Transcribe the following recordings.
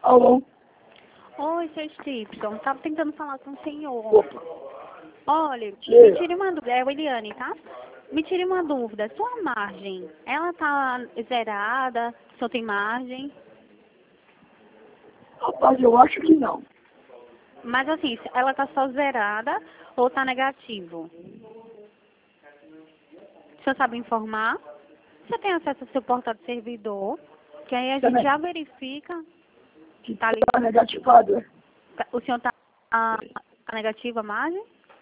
Alô? Oi, seu Stipson. Estava tentando falar com o senhor. Opa. Olha, me Sim. tire uma dúvida. É o Eliane, tá? Me tire uma dúvida. Sua margem, ela tá zerada? Só tem margem? Rapaz, eu acho que não. Mas assim, ela tá só zerada ou tá negativo? O senhor sabe informar? Você tem acesso ao seu portal de servidor, que aí a gente Também. já verifica. Que Tá ali. tá negativado, é? O senhor tá negativa a margem?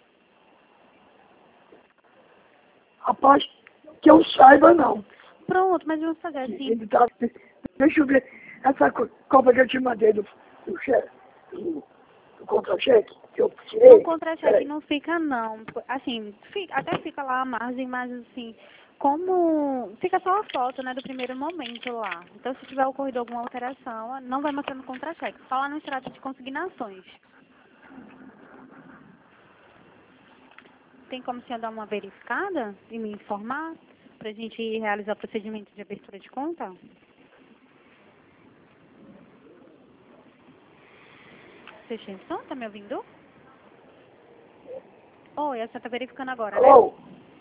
Rapaz, que eu saiba, não. Pronto, mas vamos fazer assim. Ele tá... Deixa eu ver essa cópia que eu te mandei do cheque, do contra-cheque, que eu tirei. No contra-cheque Peraí. não fica não. Assim, até fica lá a margem, mas assim, como fica só a foto, né, do primeiro momento lá. Então se tiver ocorrido alguma alteração, não vai mostrar no contra-cheque. Só lá no extrato de consignações. Tem como o senhor dar uma verificada e me informar pra gente realizar o procedimento de abertura de conta? Seu Gilson, tá me ouvindo? Oi, a senhora tá verificando agora, né? Alô?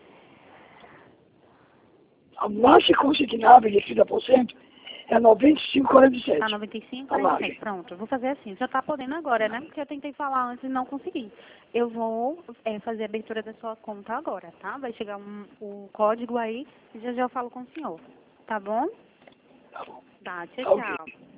A margem consignável de 30% é 95,47. Tá 95, A 46. margem. Pronto, eu vou fazer assim. Já tá podendo agora, né? Porque eu tentei falar antes e não consegui. Eu vou fazer a abertura da sua conta agora, tá? Vai chegar o código aí e já já eu falo com o senhor. Tá bom? Tá bom. Tá, tchau, Tá ok. tchau.